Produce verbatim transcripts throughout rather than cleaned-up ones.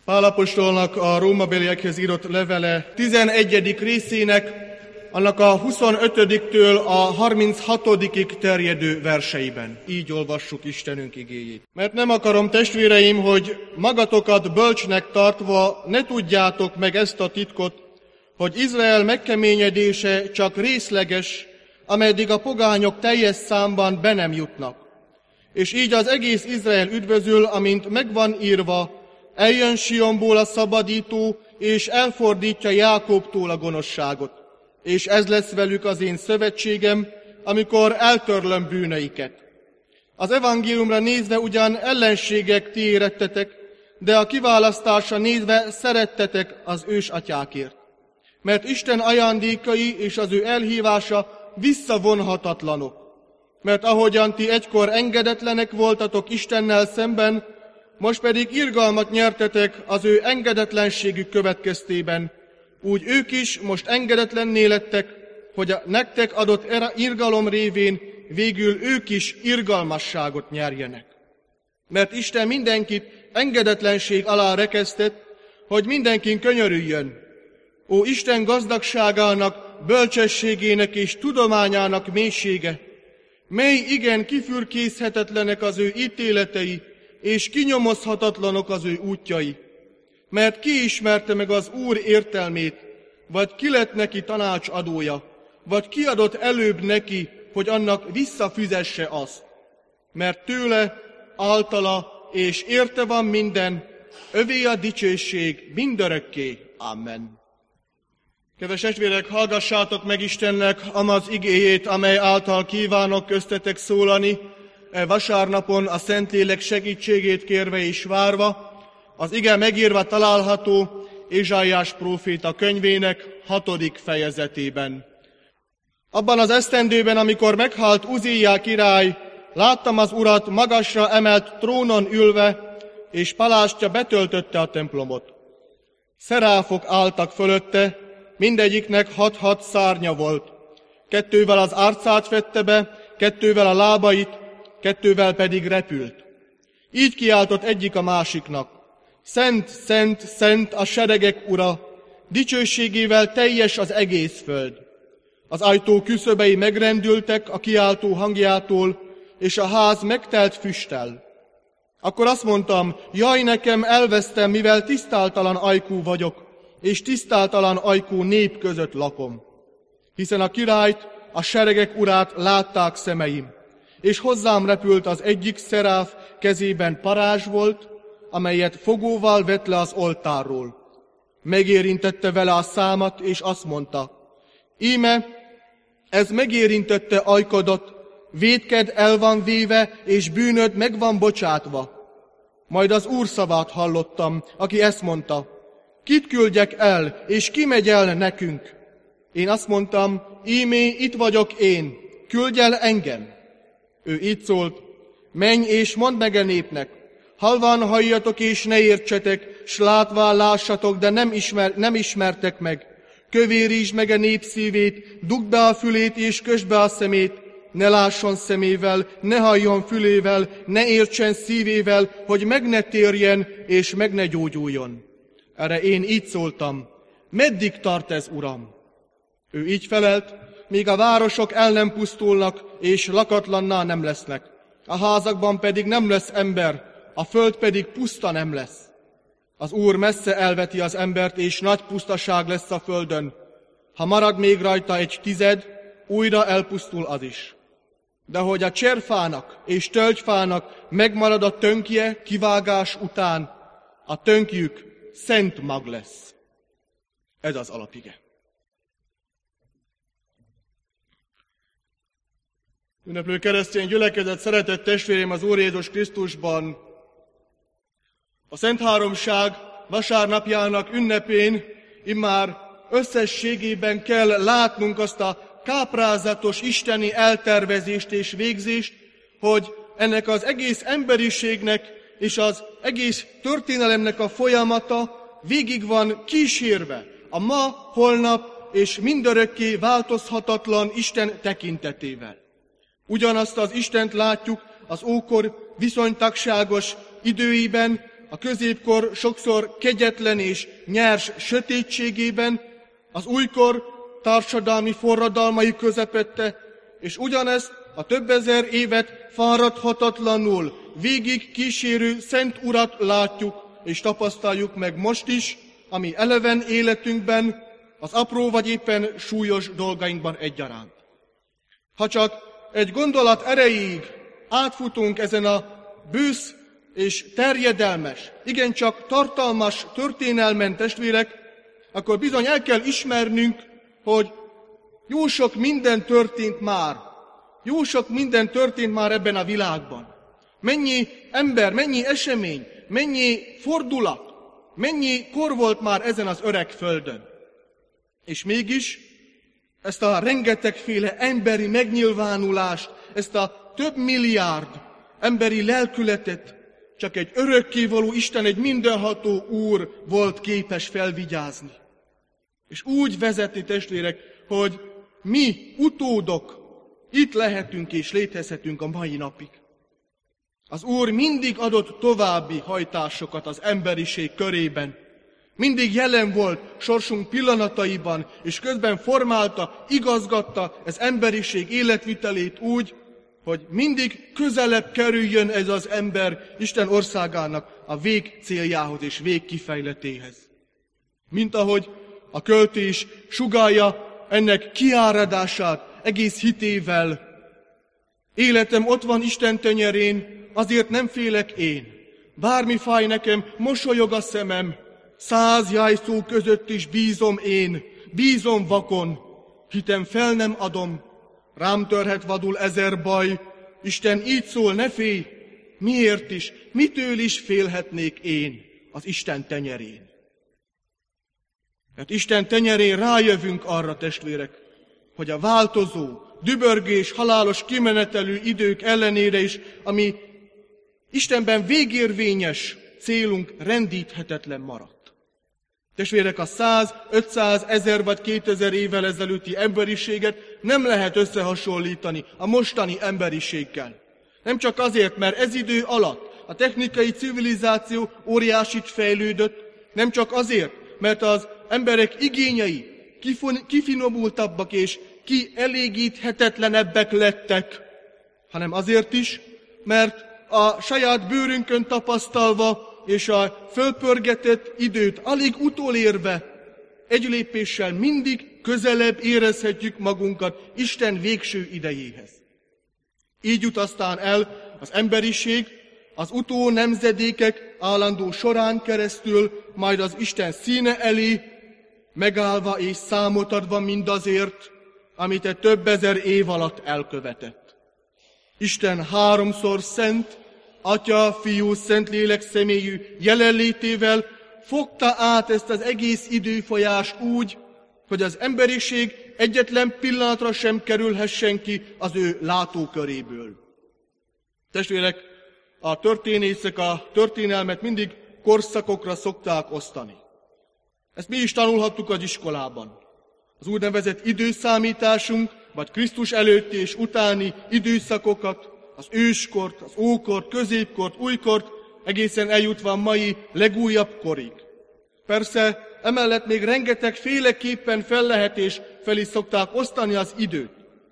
Pál apostolnak a rómabeliekhez írott levele tizenegyedik részének, annak a huszonötödiktől a harminchatodikig terjedő verseiben. Így olvassuk Istenünk igéjét. Mert nem akarom, testvéreim, hogy magatokat bölcsnek tartva ne tudjátok meg ezt a titkot, hogy Izrael megkeményedése csak részleges, ameddig a pogányok teljes számban be nem jutnak. És így az egész Izrael üdvözül, amint megvan írva, eljön Sionból a szabadító, és elfordítja Jákobtól a gonoszságot. És ez lesz velük az én szövetségem, amikor eltörlöm bűneiket. Az evangéliumra nézve ugyan ellenségek ti érettetek, de a kiválasztásra nézve szerettetek az ősatyákért. Mert Isten ajándékai és az ő elhívása visszavonhatatlanok. Mert ahogyan ti egykor engedetlenek voltatok Istennel szemben, most pedig irgalmat nyertetek az ő engedetlenségük következtében, úgy ők is most engedetlenné lettek, hogy a nektek adott irgalom révén végül ők is irgalmasságot nyerjenek. Mert Isten mindenkit engedetlenség alá rekesztett, hogy mindenkin könyörüljön. Ó, Isten gazdagságának, bölcsességének és tudományának mélysége, mely igen kifürkészhetetlenek az ő ítéletei, és kinyomozhatatlanok az ő útjai. Mert ki ismerte meg az Úr értelmét, vagy ki lett neki tanácsadója, vagy ki adott előbb neki, hogy annak visszafüzesse azt. Mert tőle, általa és érte van minden, övé a dicsőség mindörökké. Amen. Kedves testvérek, hallgassátok meg Istennek amaz igéjét, amely által kívánok köztetek szólani, e vasárnapon a Szentlélek segítségét kérve és várva. Az ige megírva található Ézsáiás próféta könyvének hatodik fejezetében. Abban az esztendőben, amikor meghalt Uzziá király, láttam az Urat magasra emelt trónon ülve, és palástja betöltötte a templomot. Szeráfok álltak fölötte, mindegyiknek hat-hat szárnya volt. Kettővel az arcát fedte be, kettővel a lábait, kettővel pedig repült. Így kiáltott egyik a másiknak: Szent, szent, szent a seregek ura, dicsőségével teljes az egész föld. Az ajtó küszöbei megrendültek a kiáltó hangjától, és a ház megtelt füsttel. Akkor azt mondtam, jaj, nekem elvesztem, mivel tisztáltalan ajkú vagyok, és tisztáltalan ajkú nép között lakom. Hiszen a királyt, a seregek urát látták szemeim, és hozzám repült az egyik szeráf, kezében parázs volt, amelyet fogóval vett le az oltárról. Megérintette vele a számat, és azt mondta: íme, ez megérintette ajkadat, vétked el van véve, és bűnöd meg van bocsátva. Majd az Úr szavát hallottam, aki ezt mondta: kit küldjek el, és ki megy el nekünk? Én azt mondtam: ímé, itt vagyok én, küldj el engem. Ő így szólt: menj és mondd meg a népnek, halván halljatok és ne értsetek, s látván lássatok, de nem, ismer, nem ismertek meg. Kövérítsd meg a nép szívét, dugd be a fülét és kösd be a szemét, ne lásson szemével, ne halljon fülével, ne értsen szívével, hogy meg ne térjen és meg ne gyógyuljon. Erre én így szóltam: meddig tart ez, Uram? Ő így felelt: míg a városok el nem pusztulnak, és lakatlanná nem lesznek. A házakban pedig nem lesz ember, a föld pedig puszta nem lesz. Az Úr messze elveti az embert, és nagy pusztaság lesz a földön. Ha marad még rajta egy tized, újra elpusztul az is. De hogy a cserfának és tölgyfának megmarad a tönkje kivágás után, a tönkjük szent mag lesz. Ez az alapige. Ünneplő keresztény gyülekezet, szeretett testvérem az Úr Jézus Krisztusban, a Szent Háromság vasárnapjának ünnepén immár összességében kell látnunk azt a káprázatos isteni eltervezést és végzést, hogy ennek az egész emberiségnek és az egész történelemnek a folyamata végig van kísérve a ma, holnap és mindörökké változhatatlan Isten tekintetével. Ugyanazt az Istent látjuk az ókor viszonytagságos időiben, a középkor sokszor kegyetlen és nyers sötétségében, az újkor társadalmi forradalmai közepette, és ugyanezt a több ezer évet fáradhatatlanul végig kísérő Szent Urat látjuk és tapasztaljuk meg most is, ami eleven életünkben, az apró vagy éppen súlyos dolgainkban egyaránt. Ha csak egy gondolat erejéig átfutunk ezen a bősz és terjedelmes, igencsak tartalmas történelmen, testvérek, akkor bizony el kell ismernünk, hogy jó sok minden történt már, jó sok minden történt már ebben a világban. Mennyi ember, mennyi esemény, mennyi fordulat, mennyi kor volt már ezen az öreg földön. És mégis ezt a rengetegféle emberi megnyilvánulást, ezt a több milliárd emberi lelkületet csak egy örökkévaló Isten, egy mindenható Úr volt képes felvigyázni. És úgy vezetni, testvérek, hogy mi utódok itt lehetünk és létezhetünk a mai napig. Az Úr mindig adott további hajtásokat az emberiség körében. Mindig jelen volt sorsunk pillanataiban, és közben formálta, igazgatta az emberiség életvitelét úgy, hogy mindig közelebb kerüljön ez az ember Isten országának a vég céljához és vég kifejletéhez. Mint ahogy a költő is sugallja ennek kiáradását egész hitével. Életem ott van Isten tenyerén, azért nem félek én. Bármi fáj nekem, mosolyog a szemem, száz jájszó között is bízom én, bízom vakon, hitem fel nem adom, rám törhet vadul ezer baj, Isten így szól, ne félj, miért is, mitől is félhetnék én az Isten tenyerén? Mert Isten tenyerén rájövünk arra, testvérek, hogy a változó, dübörgés, halálos kimenetelű idők ellenére is, ami Istenben végérvényes célunk rendíthetetlen maradt. Testvérek, a száz, ötszáz, ezer vagy kétezer évvel ezelőtti emberiséget nem lehet összehasonlítani a mostani emberiséggel. Nem csak azért, mert ez idő alatt a technikai civilizáció óriásit fejlődött, nem csak azért, mert az emberek igényei kifinomultabbak és kielégíthetetlenebbek lettek, hanem azért is, mert a saját bőrünkön tapasztalva és a fölpörgetett időt alig utolérve egy lépéssel mindig közelebb érezhetjük magunkat Isten végső idejéhez. Így jut aztán el az emberiség az utó nemzedékek állandó során keresztül, majd az Isten színe elé, megállva és számot adva mindazért, amit egy több ezer év alatt elkövetett. Isten háromszor szent, Atya, Fiú, Szentlélek személyű jelenlétével fogta át ezt az egész időfolyást úgy, hogy az emberiség egyetlen pillanatra sem kerülhessen ki az ő látóköréből. Testvérek, a történészek a történelmet mindig korszakokra szokták osztani. Ezt mi is tanulhattuk az iskolában. Az úgynevezett időszámításunk, vagy Krisztus előtti és utáni időszakokat, az őskort, az ókort, középkort, újkort, egészen eljutva a mai legújabb korig. Persze, emellett még rengeteg féleképpen fel lehet és fel is szokták osztani az időt.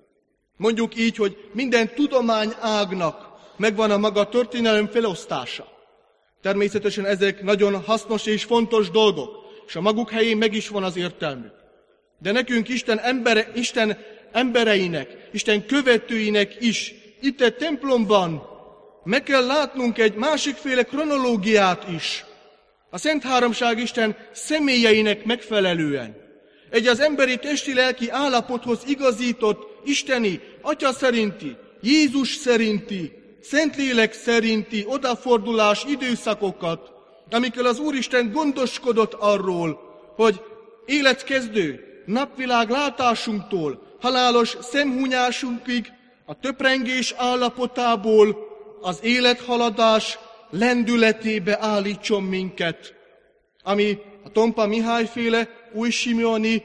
Mondjuk így, hogy minden tudományágnak megvan a maga történelem felosztása. Természetesen ezek nagyon hasznos és fontos dolgok, és a maguk helyén meg is van az értelmük. De nekünk Isten, embere, Isten embereinek, Isten követőinek is itt egy templomban meg kell látnunk egy másikféle kronológiát is. A Szent Háromság Isten személyeinek megfelelően. Egy az emberi testi-lelki állapothoz igazított isteni, Atya szerinti, Jézus szerinti, Szentlélek szerinti odafordulás időszakokat, amikor az Úristen gondoskodott arról, hogy életkezdő, napvilág látásunktól, halálos szemhúnyásunkig, a töprengés állapotából az élethaladás lendületébe állítson minket, ami a Tompa Mihályféle új simeoni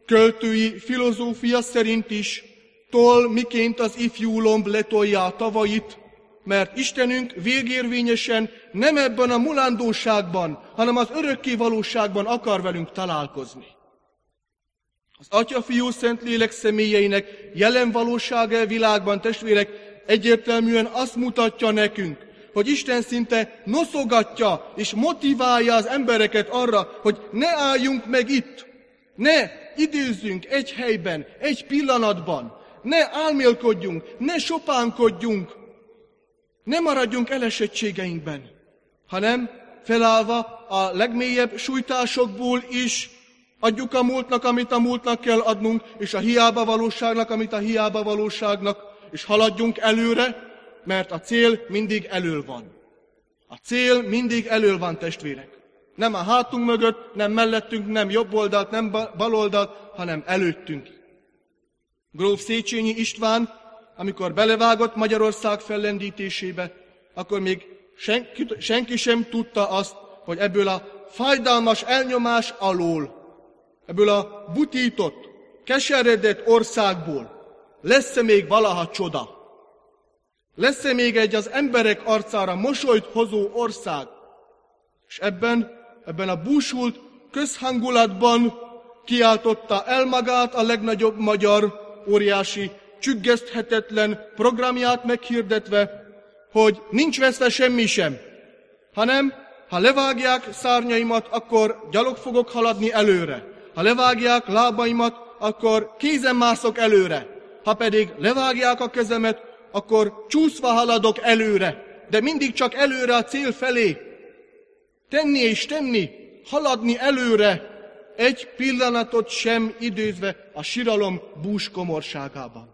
költői filozófia szerint is tol, miként az ifjú lomb letolja a tavait, mert Istenünk végérvényesen nem ebben a mulandóságban, hanem az örökké valóságban akar velünk találkozni. Az Atya, Fiú, Szentlélek személyeinek jelen valósága a világban, testvérek, egyértelműen azt mutatja nekünk, hogy Isten szinte noszogatja és motiválja az embereket arra, hogy ne álljunk meg itt, ne időzzünk egy helyben, egy pillanatban, ne álmélkodjunk, ne sopánkodjunk, ne maradjunk elesettségeinkben, hanem felállva a legmélyebb sújtásokból is adjuk a múltnak, amit a múltnak kell adnunk, és a hiába valóságnak, amit a hiába valóságnak, és haladjunk előre, mert a cél mindig elől van. A cél mindig elől van, testvérek. Nem a hátunk mögött, nem mellettünk, nem jobb oldalt, nem bal oldalt, hanem előttünk. Gróf Széchenyi István, amikor belevágott Magyarország fellendítésébe, akkor még senki, senki sem tudta azt, hogy ebből a fájdalmas elnyomás alól, ebből a butított, keseredett országból lesz-e még valaha csoda? Lesz-e még egy az emberek arcára mosolyt hozó ország? És ebben, ebben a búsult közhangulatban kiáltotta el magát a legnagyobb magyar, óriási, csüggeszthetetlen programját meghirdetve, hogy nincs veszve semmi sem, hanem ha levágják szárnyaimat, akkor gyalog fogok haladni előre. Ha levágják lábaimat, akkor kézen mászok előre. Ha pedig levágják a kezemet, akkor csúszva haladok előre, de mindig csak előre a cél felé. Tenni és tenni, haladni előre, egy pillanatot sem időzve a siralom búskomorságában.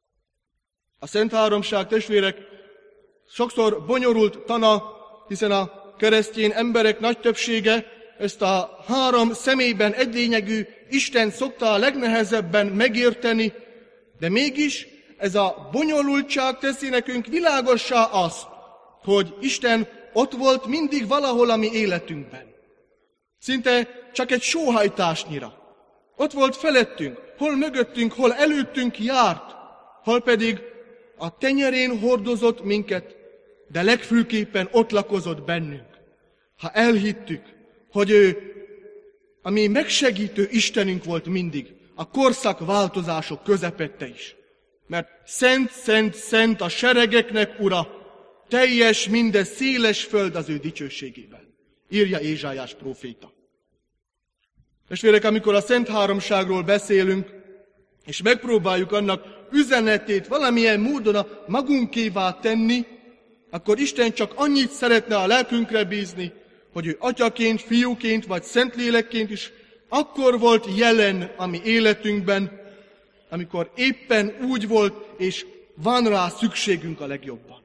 A Szent Háromság, testvérek, sokszor bonyolult tana, hiszen a keresztény emberek nagy többsége ezt a három személyben egylényegű Isten szokta a legnehezebben megérteni, de mégis ez a bonyolultság teszi nekünk világossá azt, hogy Isten ott volt mindig valahol a mi életünkben. Szinte csak egy sóhajtásnyira. Ott volt felettünk, hol mögöttünk, hol előttünk járt, hol pedig a tenyerén hordozott minket, de legfőképpen ott lakozott bennünk. Ha elhittük, hogy ő a mi megsegítő Istenünk volt mindig, a korszak változások közepette is. Mert szent, szent, szent a seregeknek ura, teljes minden széles föld az ő dicsőségében. Írja Ézsájás próféta. Testvérek, amikor a Szent Háromságról beszélünk, és megpróbáljuk annak üzenetét valamilyen módon a magunkévá tenni, akkor Isten csak annyit szeretne a lelkünkre bízni, hogy ő atyaként, fiúként vagy szentlélekként is akkor volt jelen a mi életünkben, amikor éppen úgy volt, és van rá szükségünk a legjobban.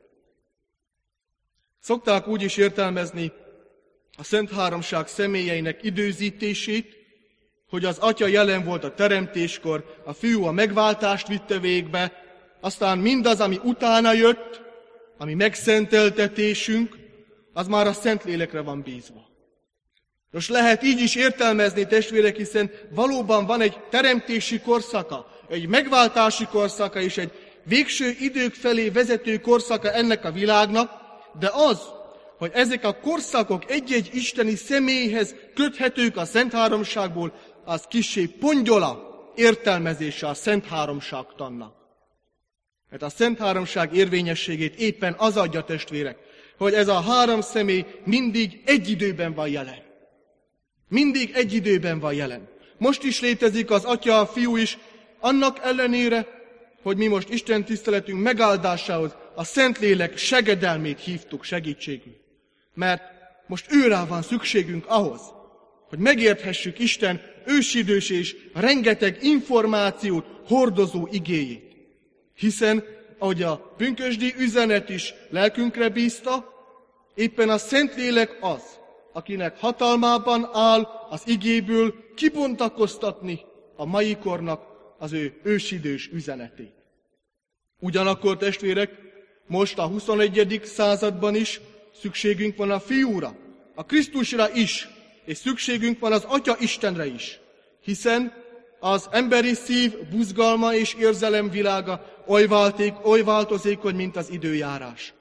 Szokták úgy is értelmezni a Szent Háromság személyeinek időzítését, hogy az Atya jelen volt a teremtéskor, a Fiú a megváltást vitte végbe, aztán mindaz, ami utána jött, ami megszenteltetésünk, az már a Szentlélekre van bízva. Most lehet így is értelmezni, testvérek, hiszen valóban van egy teremtési korszaka, egy megváltási korszaka és egy végső idők felé vezető korszaka ennek a világnak, de az, hogy ezek a korszakok egy-egy isteni személyhez köthetők a Szent Háromságból, az kissé pongyola értelmezése a Szent Háromságtannak. Mert a Szent Háromság érvényességét éppen az adja, testvérek, hogy ez a három személy mindig egy időben van jelen. Mindig egy időben van jelen. Most is létezik az Atya, a Fiú is, annak ellenére, hogy mi most Isten tiszteletünk megáldásához a Szentlélek segedelmét hívtuk segítségül. Mert most őrá van szükségünk ahhoz, hogy megérthessük Isten ősidős és rengeteg információt hordozó igéjét. Hiszen, ahogy a pünkösdi üzenet is lelkünkre bízta, éppen a Szentlélek az, akinek hatalmában áll az igéből kibontakoztatni a mai kornak az ő ősidős üzenetét. Ugyanakkor, testvérek, most a huszonegyedik században is szükségünk van a Fiúra, a Krisztusra is, és szükségünk van az Atya Istenre is, hiszen az emberi szív buzgalma és érzelem világa oly válték, oly változékony, mint az időjárás.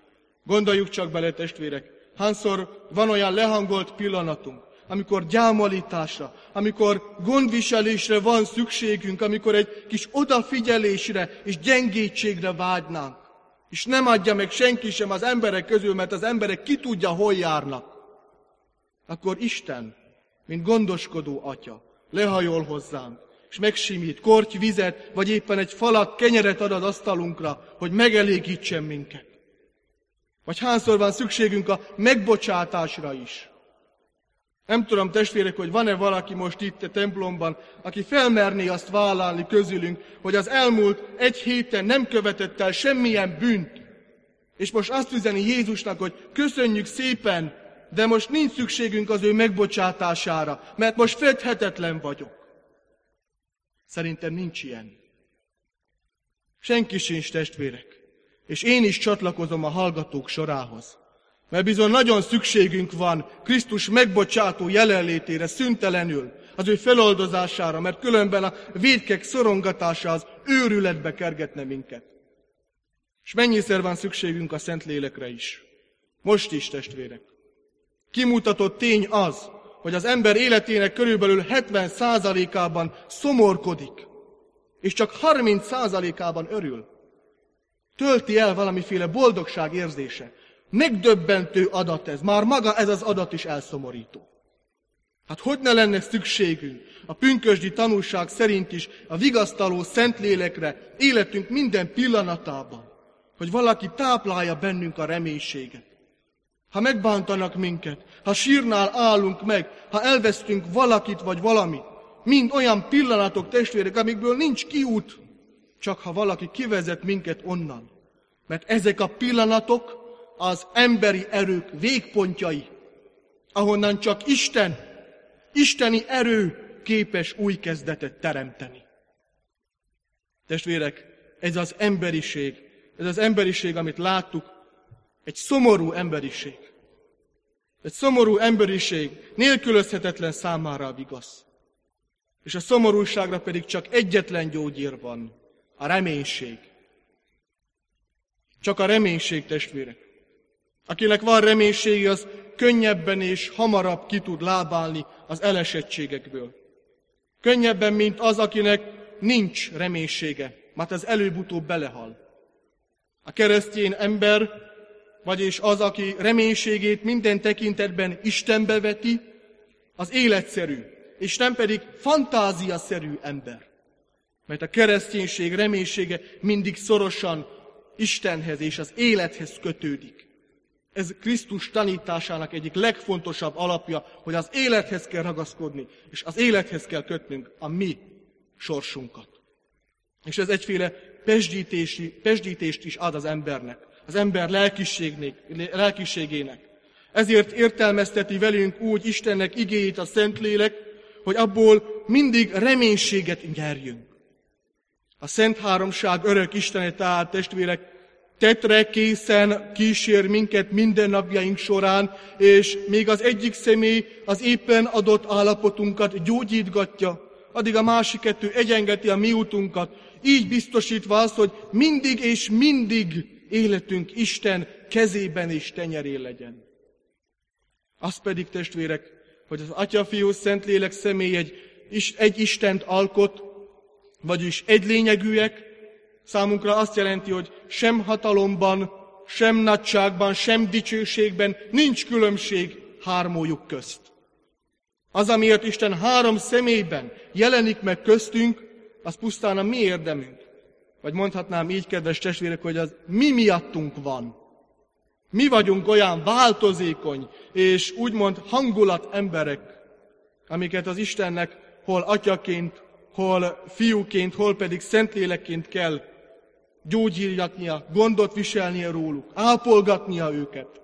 Gondoljuk csak bele, testvérek, hányszor van olyan lehangolt pillanatunk, amikor gyámolításra, amikor gondviselésre van szükségünk, amikor egy kis odafigyelésre és gyengétségre vágynánk. És nem adja meg senki sem az emberek közül, mert az emberek ki tudja, hol járnak. Akkor Isten, mint gondoskodó atya, lehajol hozzánk, és megsimít korty vizet, vagy éppen egy falat kenyeret ad az asztalunkra, hogy megelégítsen minket. Vagy hányszor van szükségünk a megbocsátásra is. Nem tudom, testvérek, hogy van-e valaki most itt a templomban, aki felmerné azt vállalni közülünk, hogy az elmúlt egy héten nem követett el semmilyen bűnt. És most azt üzeni Jézusnak, hogy köszönjük szépen, de most nincs szükségünk az ő megbocsátására, mert most fedhetetlen vagyok. Szerintem nincs ilyen. Senki sincs, testvérek. És én is csatlakozom a hallgatók sorához. Mert bizony nagyon szükségünk van Krisztus megbocsátó jelenlétére szüntelenül, az ő feloldozására, mert különben a vétkek szorongatása az őrületbe kergetne minket. És mennyiszer van szükségünk a Szentlélekre is. Most is, testvérek. Kimutatott tény az, hogy az ember életének körülbelül hetven százalékában szomorkodik, és csak harminc százalékában örül. Tölti el valamiféle boldogság érzése. Megdöbbentő adat ez, már maga ez az adat is elszomorító. Hát hogy ne lenne szükségünk a pünkösdi tanúság szerint is a vigasztaló Szentlélekre életünk minden pillanatában, hogy valaki táplálja bennünk a reménységet. Ha megbántanak minket, ha sírnál állunk meg, ha elvesztünk valakit vagy valamit, mind olyan pillanatok, testvérek, amikből nincs kiút, csak ha valaki kivezet minket onnan. Mert ezek a pillanatok az emberi erők végpontjai, ahonnan csak Isten, isteni erő képes új kezdetet teremteni. Testvérek, ez az emberiség, ez az emberiség, amit láttuk, egy szomorú emberiség. Egy szomorú emberiség nélkülözhetetlen számára a vigasz. És a szomorúságra pedig csak egyetlen gyógyír van, a reménység. Csak a reménység, testvérek. Akinek van reménysége, az könnyebben és hamarabb ki tud lábálni az elesettségekből. Könnyebben, mint az, akinek nincs reménysége, mert az előbb-utóbb belehal. A keresztény ember, vagyis az, aki reménységét minden tekintetben Istenbe veti, az életszerű, és nem pedig fantáziaszerű ember. Mert a kereszténység reménysége mindig szorosan Istenhez és az élethez kötődik. Ez Krisztus tanításának egyik legfontosabb alapja, hogy az élethez kell ragaszkodni, és az élethez kell kötnünk a mi sorsunkat. És ez egyféle pesdítést is ad az embernek, az ember lelkiségének. Ezért értelmezteti velünk úgy Istennek igéjét a Szentlélek, hogy abból mindig reménységet nyerjünk. A Szent Háromság örök Istene, tehát testvérek, tetre készen kísér minket mindennapjaink során, és még az egyik személy az éppen adott állapotunkat gyógyítgatja, addig a másik kettő egyengeti a mi útunkat, így biztosítva azt, hogy mindig és mindig életünk Isten kezében és tenyerén legyen. Az pedig, testvérek, hogy az Atya, Fiú, Szentlélek személy egy, egy Istent alkot, vagyis egy lényegűek, számunkra azt jelenti, hogy sem hatalomban, sem nagyságban, sem dicsőségben nincs különbség hármójuk közt. Az, amiért Isten három személyben jelenik meg köztünk, az pusztán a mi érdemünk. Vagy mondhatnám így, kedves testvérek, hogy az mi miattunk van. Mi vagyunk olyan változékony és úgymond hangulat emberek, amiket az Istennek hol atyaként, hol fiúként, hol pedig Szentlélekként kell gyógyítania, gondot viselnie róluk, ápolgatnia őket.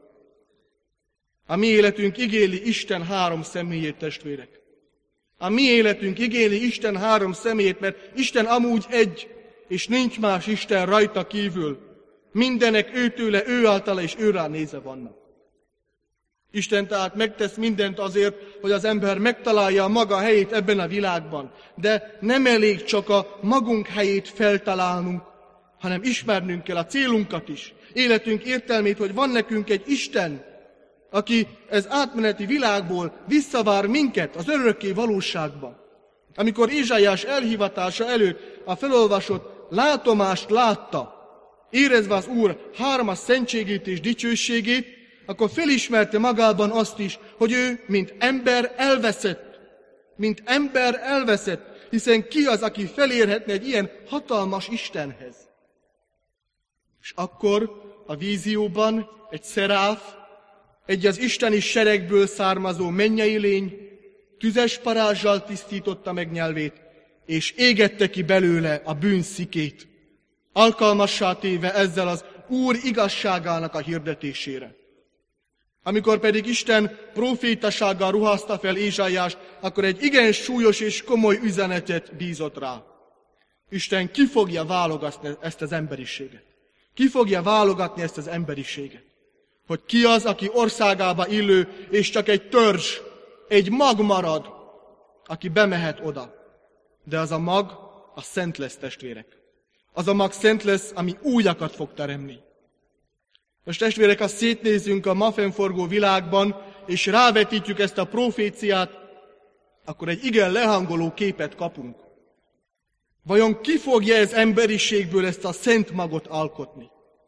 A mi életünk igéli Isten három személyét, testvérek. A mi életünk igéli Isten három személyét, mert Isten amúgy egy, és nincs más Isten rajta kívül. Mindenek őtőle, ő általa és őrá nézve vannak. Isten tehát megtesz mindent azért, hogy az ember megtalálja a maga helyét ebben a világban. De nem elég csak a magunk helyét feltalálnunk, hanem ismernünk kell a célunkat is, életünk értelmét, hogy van nekünk egy Isten, aki ez átmeneti világból visszavár minket az örökké valóságba. Amikor Ézsaiás elhivatása előtt a felolvasott látomást látta, érezve az Úr hármas szentségét és dicsőségét, akkor felismerte magában azt is, hogy ő, mint ember elveszett. Mint ember elveszett, hiszen ki az, aki felérhetne egy ilyen hatalmas Istenhez? És akkor a vízióban egy szeráf, egy az isteni seregből származó mennyei lény tüzes parázsal tisztította meg nyelvét, és égette ki belőle a bűn szikét, alkalmassá téve ezzel az Úr igazságának a hirdetésére. Amikor pedig Isten profétasággal ruházta fel Ézsaiást, akkor egy igen súlyos és komoly üzenetet bízott rá. Isten ki fogja válogatni ezt az emberiséget? Ki fogja válogatni ezt az emberiséget? Hogy ki az, aki országába illő, és csak egy törzs, egy mag marad, aki bemehet oda. De az a mag, az szent lesz, testvérek. Az a mag szent lesz, ami újakat fog teremni. Most testvérek, ha szétnézünk a ma fennforgó világban, és rávetítjük ezt a proféciát, akkor egy igen lehangoló képet kapunk. Vajon ki fogja ez emberiségből ezt a szent magot alkotni?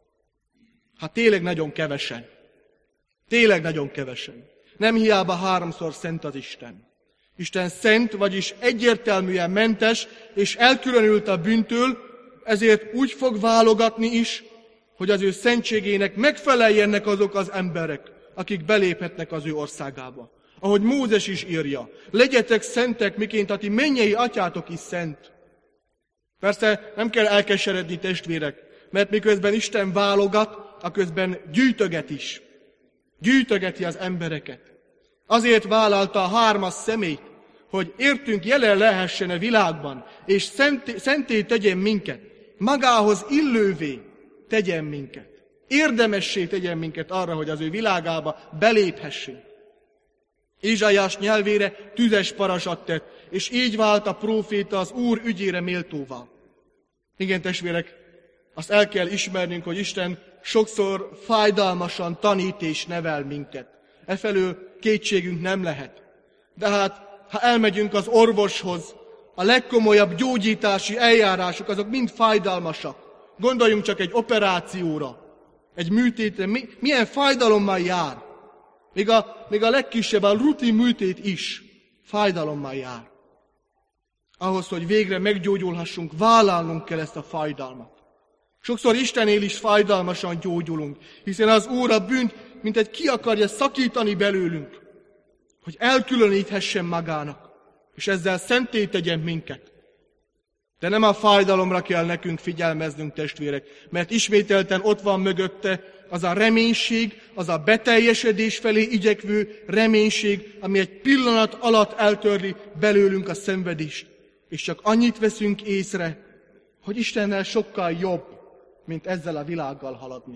Hát tényleg nagyon kevesen. Tényleg nagyon kevesen. Nem hiába háromszor szent az Isten. Isten szent, vagyis egyértelműen mentes, és elkülönült a bűntől, ezért úgy fog válogatni is, hogy az ő szentségének megfeleljenek azok az emberek, akik beléphetnek az ő országába. Ahogy Mózes is írja, legyetek szentek, miként a ti mennyei atyátok is szent. Persze nem kell elkeseredni, testvérek, mert miközben Isten válogat, aközben gyűjtöget is. Gyűjtögeti az embereket. Azért vállalta a hármas személyt, hogy értünk jelen lehessen a világban, és szenté, szenté tegyen minket, magához illővé tegyen minket. Érdemessé tegyen minket arra, hogy az ő világába beléphessünk. Ézsaiás nyelvére tüzes parazsat tett, és így vált a próféta az Úr ügyére méltóvá. Igen, testvérek, azt el kell ismernünk, hogy Isten sokszor fájdalmasan tanít és nevel minket. Efelől kétségünk nem lehet. De hát, ha elmegyünk az orvoshoz, a legkomolyabb gyógyítási eljárások, azok mind fájdalmasak. Gondoljunk csak egy operációra, egy műtétre, mi, milyen fájdalommal jár. Még a, még a legkisebb, a rutin műtét is fájdalommal jár. Ahhoz, hogy végre meggyógyulhassunk, vállalnunk kell ezt a fájdalmat. Sokszor Istennél is fájdalmasan gyógyulunk, hiszen az Úr a bűnt, mint egy ki akarja szakítani belőlünk, hogy elkülöníthessen magának, és ezzel szenté tegyen minket. De nem a fájdalomra kell nekünk figyelmeznünk, testvérek, mert ismételten ott van mögötte az a reménység, az a beteljesedés felé igyekvő reménység, ami egy pillanat alatt eltörli belőlünk a szenvedést. És csak annyit veszünk észre, hogy Istennel sokkal jobb, mint ezzel a világgal haladni.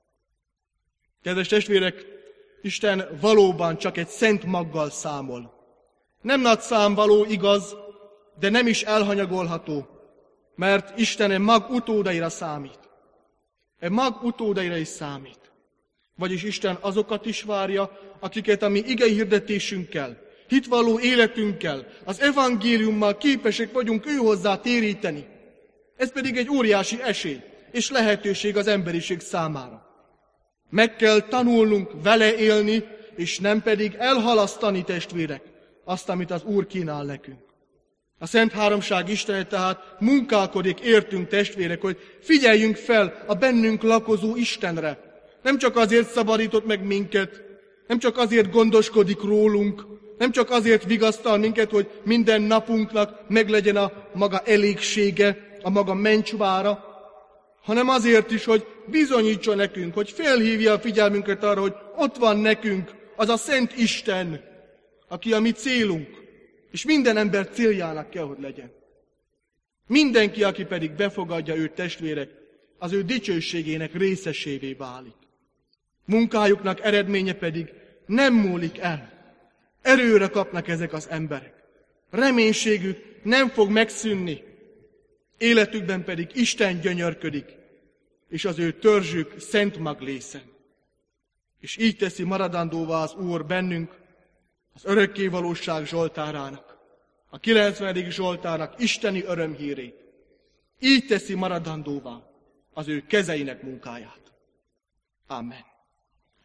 Kedves testvérek, Isten valóban csak egy szent maggal számol. Nem nagy számvaló, igaz, de nem is elhanyagolható, mert Isten egy mag utódaira számít. Egy mag utódaira is számít. Vagyis Isten azokat is várja, akiket a mi ige hirdetésünkkel, hitvalló életünkkel, az evangéliummal képesek vagyunk ő hozzá téríteni. Ez pedig egy óriási esély és lehetőség az emberiség számára. Meg kell tanulnunk vele élni, és nem pedig elhalasztani, testvérek, azt, amit az Úr kínál nekünk. A Szent Háromság Istene tehát munkálkodik értünk, testvérek, hogy figyeljünk fel a bennünk lakozó Istenre. Nem csak azért szabadított meg minket, nem csak azért gondoskodik rólunk, nem csak azért vigasztal minket, hogy minden napunknak meglegyen a maga elégsége, a maga mencsvára, hanem azért is, hogy bizonyítsa nekünk, hogy felhívja a figyelmünket arra, hogy ott van nekünk az a Szent Isten, aki a mi célunk, és minden ember céljának kell, hogy legyen. Mindenki, aki pedig befogadja őt, testvérek, az ő dicsőségének részesévé válik. Munkájuknak eredménye pedig nem múlik el. Erőre kapnak ezek az emberek. Reménységük nem fog megszűnni. Életükben pedig Isten gyönyörködik, és az ő törzsük szent maglészen. És így teszi maradandóvá az Úr bennünk az örökkévalóság zsoltárának, a kilencvenedik zsoltárnak isteni örömhírét. Így teszi maradandóvá az ő kezeinek munkáját. Amen.